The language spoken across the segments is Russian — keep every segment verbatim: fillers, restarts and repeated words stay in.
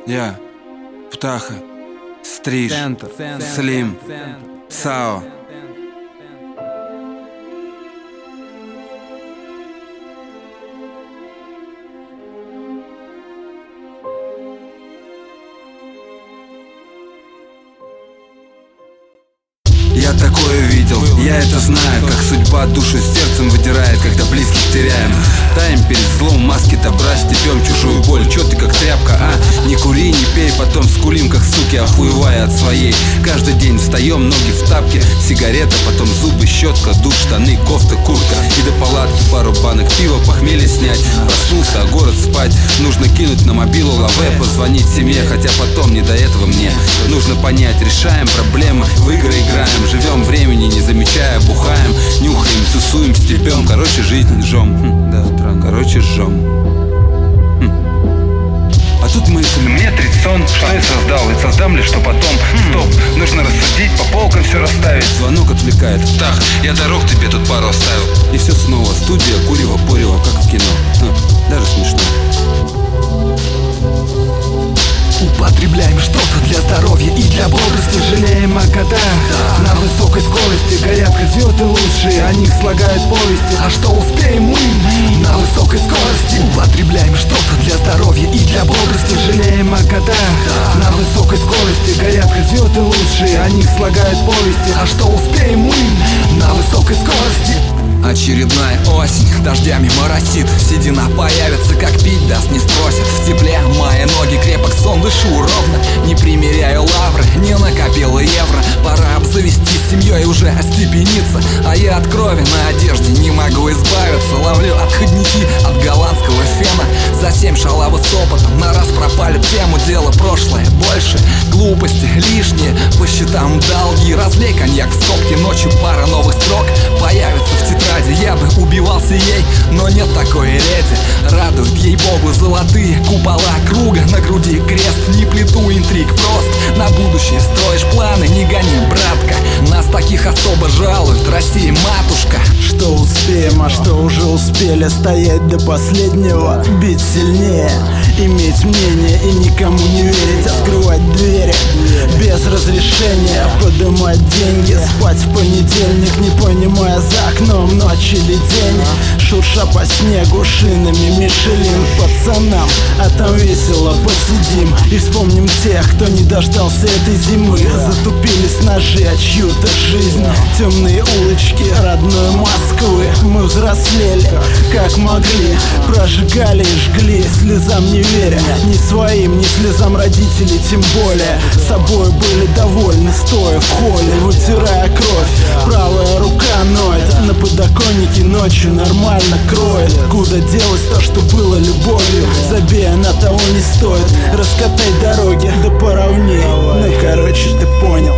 Я, Птаха, Стриж, Слим, Сао. Я такое видел, я это знаю, как судьба душу с сердцем выдирает, когда близких теряем. Таем перед злом, маски добра, стебем чужую боль. Чё ты как тряпка, а? Не кури, не пей, потом скулим, как суки, охуевая от своей. Каждый день встаем, ноги в тапке, сигарета, потом зубы, щетка, душ, штаны, кофта, куртка. И до палатки пару банок пива, похмелье снять. Проснулся, а город спать. Нужно кинуть на мобилу лаве, позвонить семье, хотя потом не до этого мне. Нужно понять, решаем проблемы, в игры играем. Живем времени, не замечая, бухаем, нюхаем, тусуем, стебем. Короче, жизнь жжем. Хм, да, странно. Короче, жжем. Хм. А тут мысль, мне тридцать, что я создал, и создам ли что потом. Хм. Стоп, нужно рассудить, по полкам все расставить. Звонок отвлекает. Так, я дорог тебе тут пару оставил. И все снова, студия, курево, порево, как в кино. Хм, даже смешно. Употребляем что-то для здоровья и для бодрости, жалеем о годах. На высокой скорости горят как звезды лучшие, о них слагают повести. А что успеем мы на высокой скорости? Употребляем что-то для здоровья и для бодрости, жалеем о годах. На высокой скорости горят как звезды лучшие, о них слагают повести. А что успеем мы на высокой скорости? Очередная осень дождями моросит, седина появится, как пить даст, не спросит. В тепле мои ноги крепок, сон дышу ровно, не примеряю лавры, не накопила евро. Пора обзавестись семьей, уже остепениться. А я от крови на одежде не могу избавиться. Ловлю отходники от голландского фена. За семь шалавы с опытом на раз пропали тему. Дело прошлое, больше глупости лишние, по счетам долги. Разлей коньяк в стопке, ночью пара новых строк появится в тетради. Я бы убивался ей, но нет такой леди. Радуют ей-богу золотые купола круга. На груди крест, не плету интриг, прост. На будущее строишь планы, не гони, братка. Нас таких особо жалуют, Россия матушка. Что успеем, а что уже успели? Стоять до последнего, бить сильнее, иметь мнение и никому не верить. Открывать двери без разрешения, подымать деньги, спать в понедельник, не понимая за окном ночь или день. Шурша по снегу шинами Мишелин пацанам, а там весело посидим и вспомним тех, кто не дождался этой зимы. Затупились ножи о чью-то жизнь, темные улочки родной Москвы. Мы взрослели, как могли, прожигали и жгли, слезам не веря, ни своим, ни слезам родителей тем более. Собой были довольны, стоя в холле, вытирая кровь. Правая рука ноет, на подоконнике ночью нормально кроет. Куда делось то, что было любовью? Забей, она того не стоит. Раскатай дороги, да поровней. Ну короче, ты понял.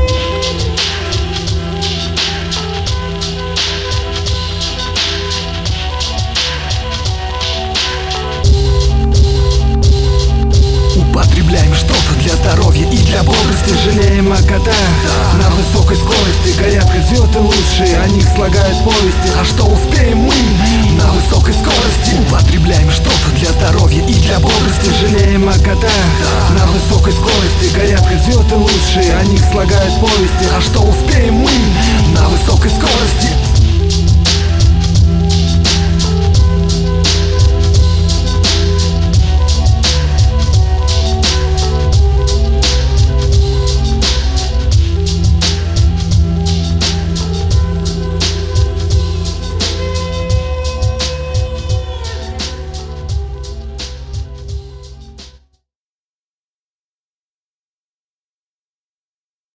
Употребляем что-то для здоровья и для бодрости, жалеем о годах. На высокой скорости горят как звезды лучшие, о них слагают повести. А что успеем мы на высокой скорости? Употребляем что-то для здоровья и для бодрости, жалеем о годах. На высокой скорости горят как звезды лучшие, о них слагают повести. А что успеем мы